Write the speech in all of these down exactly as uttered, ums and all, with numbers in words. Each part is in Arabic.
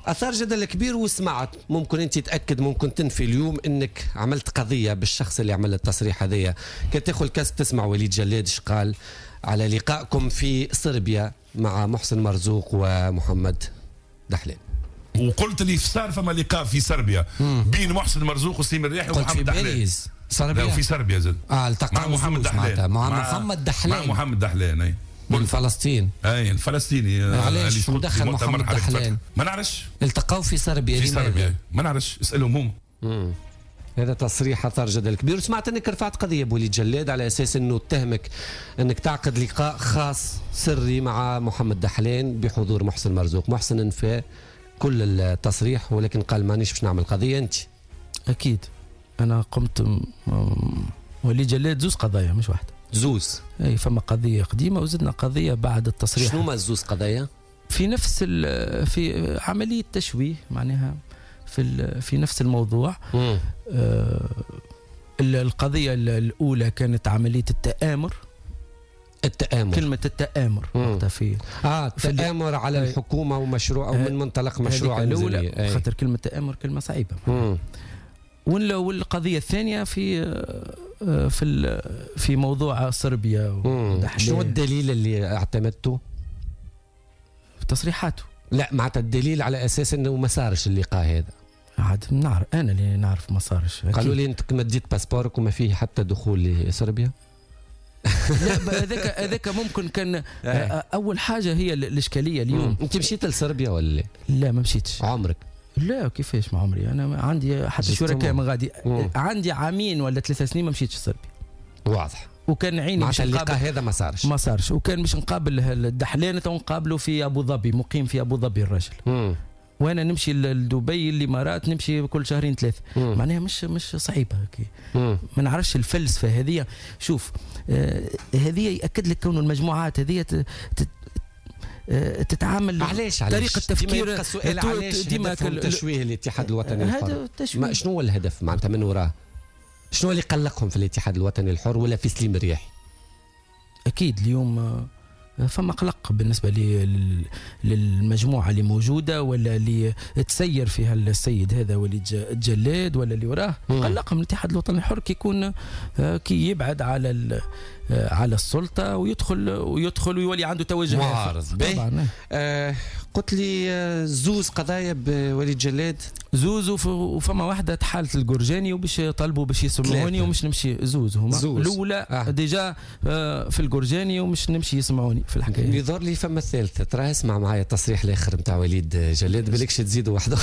اثار جدل كبير وسمعت. ممكن انت تاكد ممكن تنفي اليوم انك عملت قضيه بالشخص اللي عمل التصريح هذايا. كنت تاخذ الكاس تسمع وليد جلاد ايش قال على لقائكم في صربيا مع محسن مرزوق ومحمد دحلان. وقلت لي صار فما لقاء في صربيا بين محسن مرزوق وسليم الرياحي ومحمد دحلان. صربيا في صربيا زاد اه التقى مع محمد دحلان مع محمد دحلان مع محمد دحلان اي من فلسطين. اي الفلسطيني علاش مدخل محمد دحلان؟ ما نعرفش. التقوا في صربيا في صربيا ما نعرفش، اسالهم هم. امم هذا تصريح اثار جدل كبير. وسمعت انك رفعت قضيه بوليد جلاد على اساس انه اتهمك انك تعقد لقاء خاص سري مع محمد دحلان بحضور محسن مرزوق. محسن انفى كل التصريح ولكن قال مانيش باش نعمل قضيه. انت اكيد انا قمت وليد جلاد زوز قضايا مش واحده. زوز اي فما قضيه قديمه وزدنا قضيه بعد التصريح. شنو ما الزوز قضايا؟ في نفس في عمليه تشويه معناها في في نفس الموضوع. مم. آه القضيه الاولى كانت عمليه التآمر. التآمر كلمة التآمر وقتها في اه التآمر على الحكومة ومشروع أو من منطلق مشروع الأولى. خاطر كلمة تآمر كلمة صعيبة. والقضية الثانية في في في موضوع صربيا. شنو الدليل اللي اعتمدته؟ في تصريحاته. لا معناتها الدليل على أساس أنه ما صارش اللقاء هذا. عاد نعرف أنا اللي نعرف ما صارش. قالوا لي أنت مديت باسبورك وما فيه حتى دخول لصربيا. لا هذاك هذاك ممكن كان اول حاجه هي الاشكاليه اليوم. انت مشيت لصربيا ولا لا؟ ما مشيتش. عمرك؟ لا كيفاش ما عمري، انا عندي حتى شركاء ما غادي. عندي عامين ولا ثلاثة سنين ما مشيتش صربيا. واضح. وكان عيني باش نقابل هذا ما صارش ما صارش وكان باش نقابل الدحلان ونقابله في ابو ظبي، مقيم في ابو ظبي الرجل. مم. وانا نمشي لدبي الامارات نمشي كل شهرين ثلاثه. معناها مش مش صعيبه هيك. ما نعرفش الفلسفه هذه. شوف آه هذه ياكد لك كون المجموعات هذه تتعامل علاش طريقه التفكير. ديما السؤال علاش ديما تشويه الاتحاد الوطني الحر. ما شنو هو الهدف معناتها من وراه؟ شنو اللي قلقهم في الاتحاد الوطني الحر ولا في سليم الرياحي؟ اكيد اليوم فما قلق بالنسبه للمجموعه اللي موجوده ولا اللي تسير فيها السيد هذا وليد جلاد ولا اللي وراه. قلقهم الاتحاد الوطني الحر كي يكون كي يبعد على على السلطه ويدخل ويدخل ويولي عنده توجه معارض. طبعا آه قلت لي زوز قضايا بوليد جلاد. زوز وفما واحده تحالت الجورجاني وباش طلبوا باش يسمعوني ومش نمشي. زوز هما الاولى آه. ديجا آه في الجورجاني ومش نمشي يسمعوني في الحكايه. يظهر لي فما الثالثه. ترى اسمع معايا التصريح الاخر نتاع وليد جلاد بالكش تزيدوا واحده.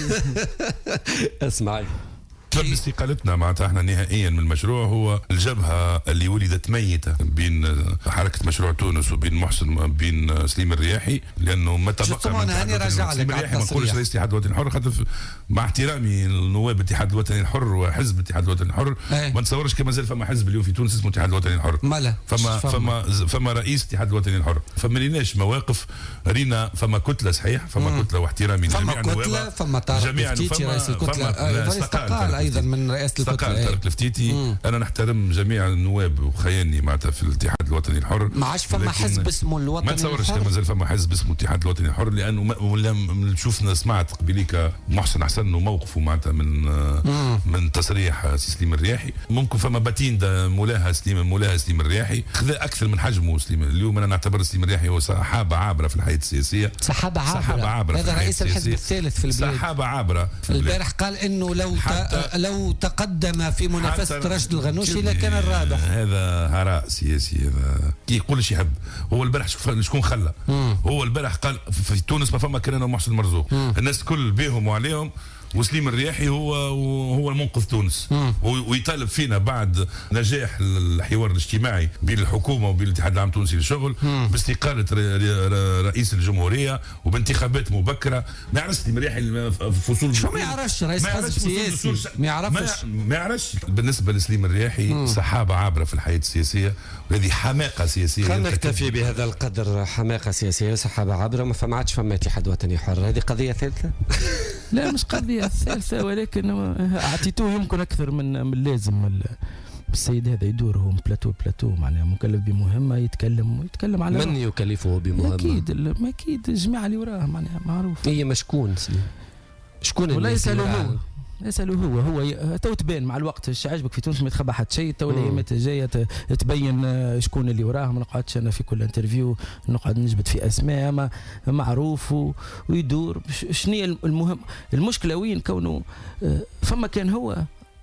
اسمعي. سبب استقالتنا معناتها احنا نهائيا من المشروع هو الجبهه اللي ولدت ميته بين حركه مشروع تونس وبين محسن بين سليم الرياحي، لانه ما تبقى من هاني راجع لك على ما نقولش رئيس الاتحاد الوطني الحر خاطر مع احترامي لنواب الاتحاد الوطني الحر وحزب الاتحاد الوطني الحر ايه. ما نتصورش كما زال فما حزب اليوم في تونس اسمه الاتحاد الوطني الحر. مالا فما فما فما رئيس الاتحاد الوطني الحر. فما ليناش مواقف رينا. فما كتله صحيح فما مم. كتله واحترامي لجميع النواب. فما طارق الفتيتي رئيس الكتله استقال ايضا من رئاسه الكتله. طارق الفتيتي. انا نحترم جميع النواب وخياني معناتها في الاتحاد الوطني الحر. ما عادش فما حزب اسمه الوطني الحر. ما تصورش كما زال فما حزب اسمه الاتحاد الوطني الحر، لانه ولا شفنا سمعت قبليك محسن حسن وموقفه معناتها من مم. من تصريح سليم الرياحي. ممكن فما باتين مولاها سليم مولاها سليم الرياحي خذا اكثر من حجمه سليم. اليوم انا نعتبر سليم الرياحي هو سحابه عابره في الحياه السياسيه. سحابه عابره, سحابة عابرة هذا رئيس الحزب الثالث في البلاد. سحابه عابره. البارح قال انه لو لو تقدم في منافسه رشد الغنوشي لكان الرابح. هذا هراء سياسي. هذا يقول ايش يحب. هو البارح شكون خلى. هو البارح قال في تونس ما فما كان محسن مرزوق. الناس الكل بيهم وعليهم وسليم الرياحي هو هو المنقذ تونس. ويطالب فينا بعد نجاح الحوار الاجتماعي بين الحكومه وبين الاتحاد العام التونسي للشغل باستقاله رئيس الجمهوريه وبانتخابات مبكره. ما يعرفش سليم الرياحي فصول. شو ما يعرفش رئيس حزب سياسي ما يعرفش ما يعرفش. بالنسبه لسليم الرياحي سحابه عابره في الحياه السياسيه وهذه حماقه سياسيه. خلينا نكتفي بهذا القدر. حماقه سياسيه وسحابه عابره ما فماش فما اتحاد وطني حر. هذه قضيه ثالثه. لا مش قضيه الثالثة ولكن اعطيتوه يمكن اكثر من من اللازم السيد هذا يدور هو بلاتو بلاتو معناها مكلف بمهمه يتكلم يتكلم على من يكلفه بمهمه؟ اكيد ما اكيد الجماعه اللي وراه معناها معروف. هي مشكون شكون ولا الناس اللي يسأله هو وراه؟ يسأله هو هو ي- تو تبان مع الوقت ايش عجبك في تونس ما يتخبى حتى شيء. تو الايامات الجايه ت- تبين آه، شكون اللي وراه. ما نقعدش انا في كل انترفيو نقعد نجبد في اسماء ما معروف و- ويدور. شنو هي المهم المشكله وين كونه آه، فما كان هو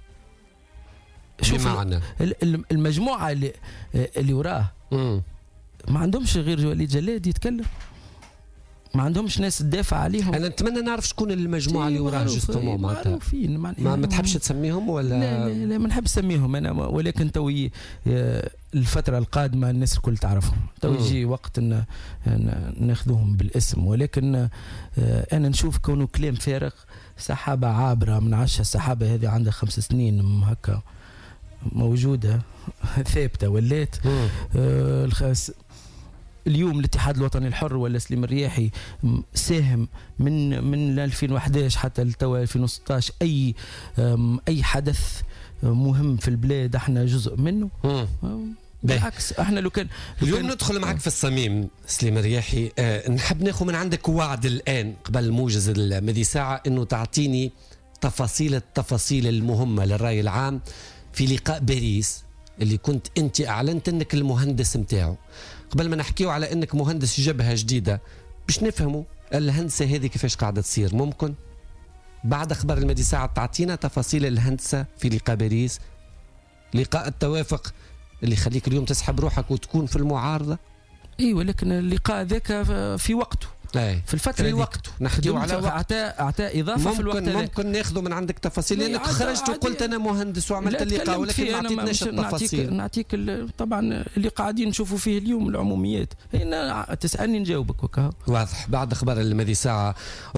شوف بمعنى ال- ال- المجموعه اللي آه، اللي وراه مم. ما عندهمش غير وليد جلاد يتكلم. ما عندهمش ناس تدافع عليهم. انا نتمنى نعرف شكون المجموعه اللي وراه معروف- جوستومون معناتها. معروفين ما ما تحبش تسميهم ولا؟ لا لا, لا ما نحب نسميهم انا ولكن توي آه، الفتره القادمه الناس الكل تعرفهم. تو مم. يجي وقت ان إن ناخذوهم بالاسم ولكن آه، انا نشوف كونه كلام فارغ. سحابه عابره من عشرة. السحابه هذه عندها خمس سنين م- هكا موجوده ثابته ولات. مم. آه، الخاس اليوم الاتحاد الوطني الحر ولا سليم الرياحي م- ساهم من من ألفين وأحد عشر حتى لتوا ألفين وستة عشر اي أم، اي حدث مهم في البلاد احنا جزء منه. مم. أم، باهي. بالعكس احنا لو كان لو اليوم كان- ندخل معك في الصميم سليم الرياحي. أه نحب ناخذ من عندك وعد الان قبل موجز المدي ساعه انه تعطيني تفاصيل التفاصيل المهمه للراي العام في لقاء باريس اللي كنت انت اعلنت انك المهندس نتاعو. قبل ما نحكيو على انك مهندس جبهه جديده باش نفهموا الهندسه هذه كيفاش قاعده تصير. ممكن بعد اخبار المدي ساعه تعطينا تفاصيل الهندسه في لقاء باريس، لقاء التوافق اللي يخليك اليوم تسحب روحك وتكون في المعارضه؟ اي ولكن اللقاء ذاك في وقته اي في الفتره في هذيك. وقته نحكيو على وقت. اعطى اعطى اضافه في الوقت ممكن هذاك. ممكن ناخذوا من عندك تفاصيل لا، لانك عادي- خرجت عادي. وقلت انا مهندس وعملت لا، اللقاء تكلمت ولكن فيه ما أنا عطيتناش مش- نعطيك التفاصيل. نعطيك ال- طبعا اللي قاعدين نشوفوا فيه اليوم العموميات. هنا تسالني نجاوبك وكا. واضح. بعد اخبار المدي ساعه